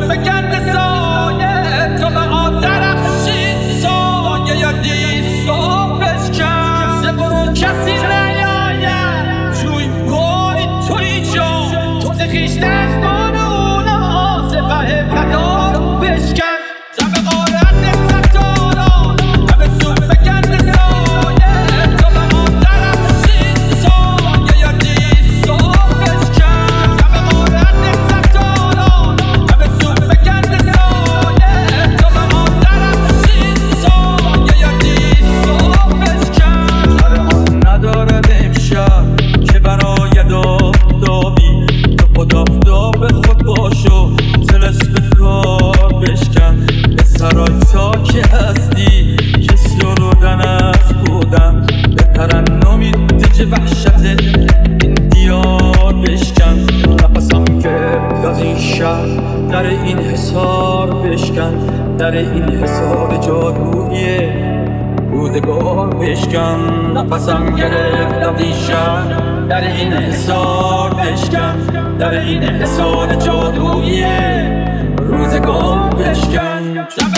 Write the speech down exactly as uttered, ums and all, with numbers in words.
فکنده سایه تو به آب درخشید سایه یا دید صبحش کم ز برون کسی نیاید جوی پای توی جان تو ز خویشتن برون سپه فدا رو بشکن شب غارت ستاران شب زود فکنده سایه تو به آب درخشید سایه یا دید صبحش کم شب غارت ستاران شب زود فکنده سایه تو به آب درخشید سایه یا دید صبحش کم فرمان ندارد امشب که برآید آفتابی تو خود آفتاب خود باش و طلسم کار بشکن به سرای تا که هستی که سرودن از بودم به ترنمی دیج وحشت این دیار بشکن نفسم گرفت از این شهر در این حصار بشکن در این حصار جادویی بودگار بشکن نفسم گرفت از این شهر در این حصار بشکن در این حصار جادویی روزگار بشکن.